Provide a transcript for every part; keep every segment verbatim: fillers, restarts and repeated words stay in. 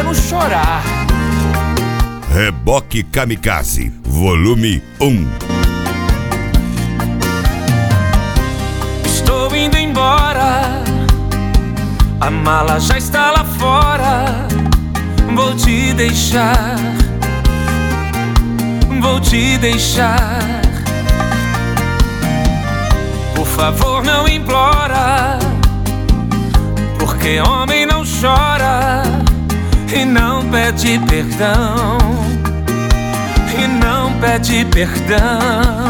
quero chorar. Reboque Kamikaze, volume um. Estou indo embora, a mala já está lá fora. Vou te deixar, vou te deixar. Por favor, não implora, porque homem não chora e não pede perdão, e não pede perdão.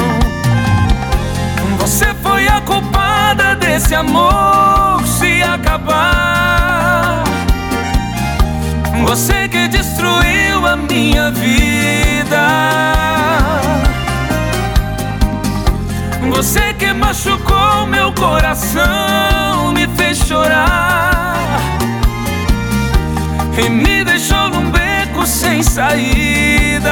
Você foi a culpada desse amor se acabar. Você que destruiu a minha vida. Você que machucou meu coração, me fez chorar e me deixou num beco sem saída.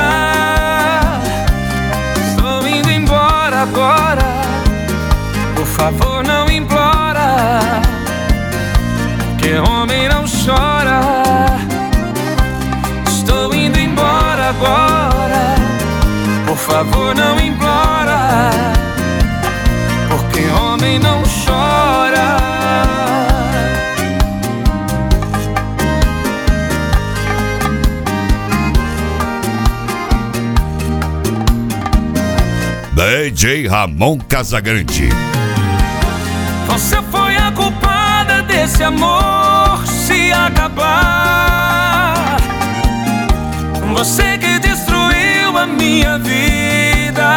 Estou indo embora agora, por favor não implora, que homem não chora. Estou indo embora agora, por favor não implora, porque homem não chora. D J Ramon Casagrande. Você foi a culpada desse amor se acabar. Você que destruiu a minha vida.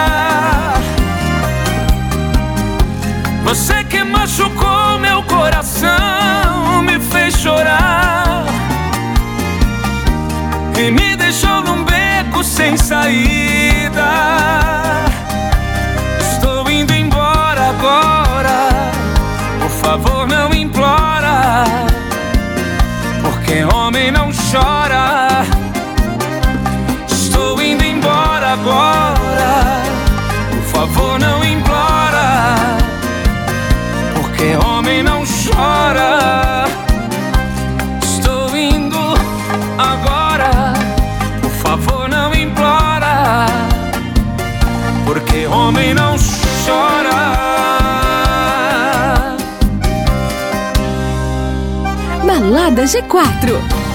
Você que machucou meu coração, me fez chorar e me deixou num beco sem saída. Estou indo embora agora, por favor não implora, porque homem não chora. Estou indo embora agora, por favor não implora, porque homem não chora. Estou indo agora, por favor não implora, porque homem não chora. Balada G quatro.